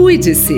Cuide-se.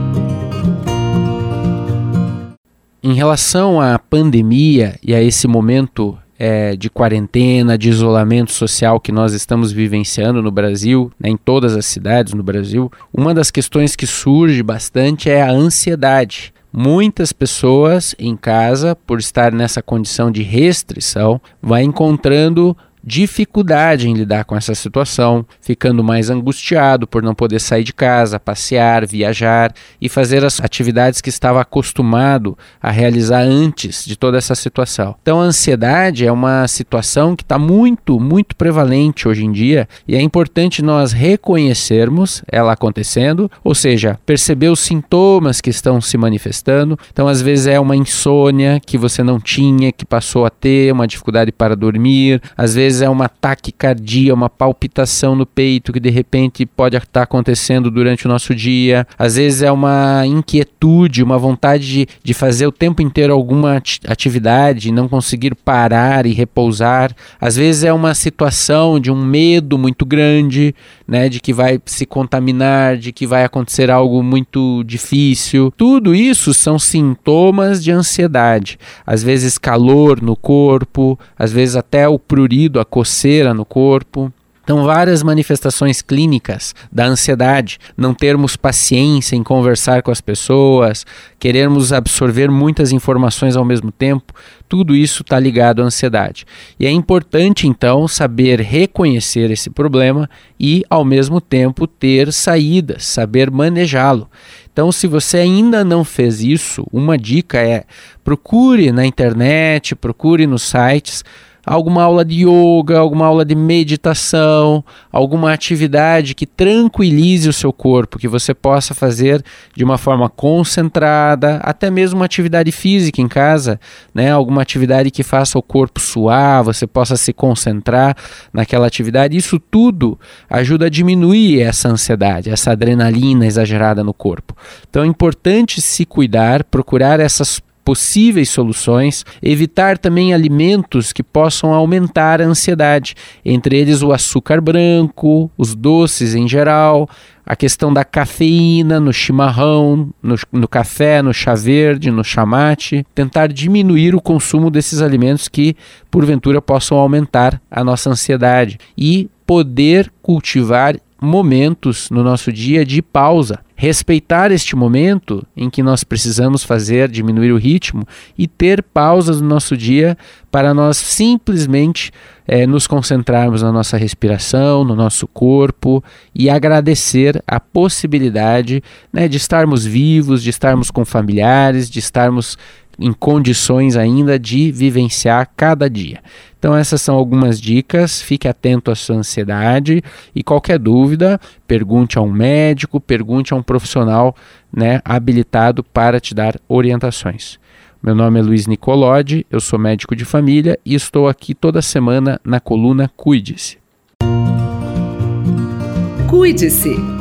Em relação à pandemia e a esse momento de quarentena, de isolamento social que nós estamos vivenciando no Brasil, em todas as cidades no Brasil, uma das questões que surge bastante é a ansiedade. Muitas pessoas em casa, por estar nessa condição de restrição, vai encontrando dificuldade em lidar com essa situação, ficando mais angustiado por não poder sair de casa, passear, viajar e fazer as atividades que estava acostumado a realizar antes de toda essa situação. Então a ansiedade é uma situação que está muito prevalente hoje em dia e é importante nós reconhecermos ela acontecendo, ou seja, perceber os sintomas que estão se manifestando. Então às vezes é uma insônia que você não tinha, que passou a ter, uma dificuldade para dormir, às vezes é uma taquicardia, uma palpitação no peito que de repente pode estar acontecendo durante o nosso dia. Às vezes é uma inquietude, uma vontade de fazer o tempo inteiro alguma atividade e não conseguir parar e repousar. Às vezes é uma situação de um medo muito grande, né, de que vai se contaminar, de que vai acontecer algo muito difícil. Tudo isso são sintomas de ansiedade. Às vezes calor no corpo, às vezes até o prurido, a coceira no corpo. Então, várias manifestações clínicas da ansiedade, não termos paciência em conversar com as pessoas, querermos absorver muitas informações ao mesmo tempo, tudo isso está ligado à ansiedade. E é importante, então, saber reconhecer esse problema e, ao mesmo tempo, ter saídas, saber manejá-lo. Então, se você ainda não fez isso, uma dica é procure na internet, procure nos sites, alguma aula de yoga, alguma aula de meditação, alguma atividade que tranquilize o seu corpo, que você possa fazer de uma forma concentrada, até mesmo uma atividade física em casa, né? Alguma atividade que faça o corpo suar, você possa se concentrar naquela atividade. Isso tudo ajuda a diminuir essa ansiedade, essa adrenalina exagerada no corpo. Então é importante se cuidar, procurar essas possíveis soluções, evitar também alimentos que possam aumentar a ansiedade, entre eles o açúcar branco, os doces em geral, a questão da cafeína no chimarrão, no café, no chá verde, no chá mate, tentar diminuir o consumo desses alimentos que porventura possam aumentar a nossa ansiedade e poder cultivar momentos no nosso dia de pausa. Respeitar este momento em que nós precisamos diminuir o ritmo e ter pausas no nosso dia para nós simplesmente nos concentrarmos na nossa respiração, no nosso corpo e agradecer a possibilidade, né, de estarmos vivos, de estarmos com familiares, de estarmos em condições ainda de vivenciar cada dia. Então essas são algumas dicas, fique atento à sua ansiedade e qualquer dúvida, pergunte a um médico, pergunte a um profissional, né, habilitado para te dar orientações. Meu nome é Luiz Nicolodi, eu sou médico de família e estou aqui toda semana na coluna Cuide-se. Cuide-se.